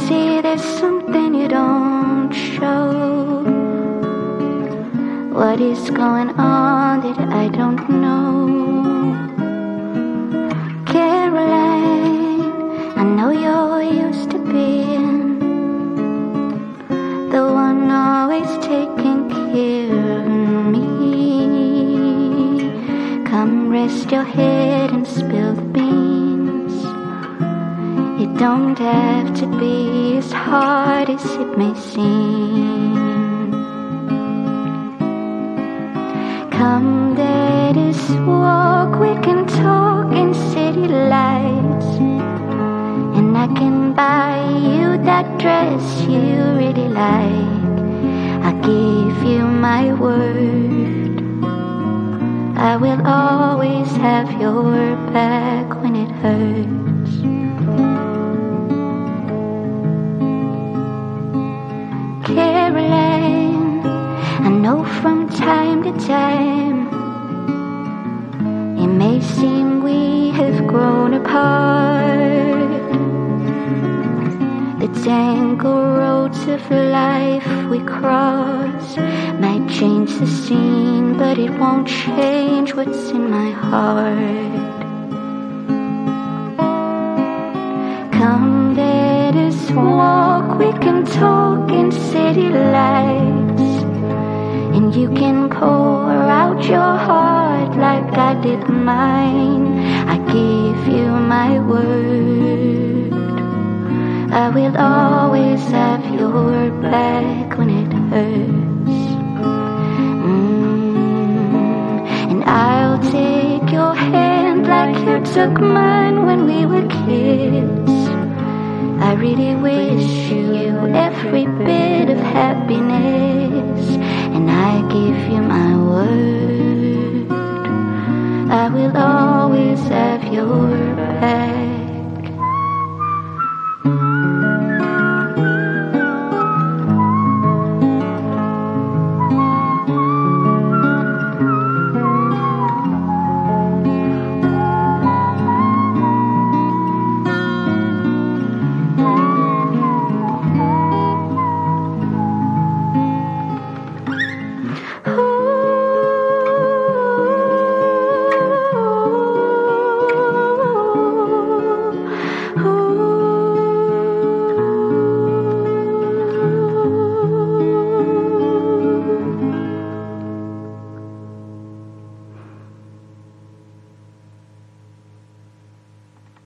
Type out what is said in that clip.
see there's something you don't show. What is going on that I don't know? Caroline, I know you're used to being the one always taking care of me. Come rest your head and spill the beans. It don't have to be as hard as it may seem. Come, let us walk, we can talk in city lights, and I can buy you that dress you really like. I give you my word, I will always have your back when it hurts. Caroline, I know from time to time it may seem we have grown apart. The tangled roads of life we cross might change the scene, but it won't change what's in my heart. Come, let us walk, we can talk in city lights, and you can pour out your heart like I did mine. I give you my word, I will always have your back when it hurts. And I'll take your hand like you took mine when we were kids. I really wish you every bit of happiness, and I give you my word, I will always have your back.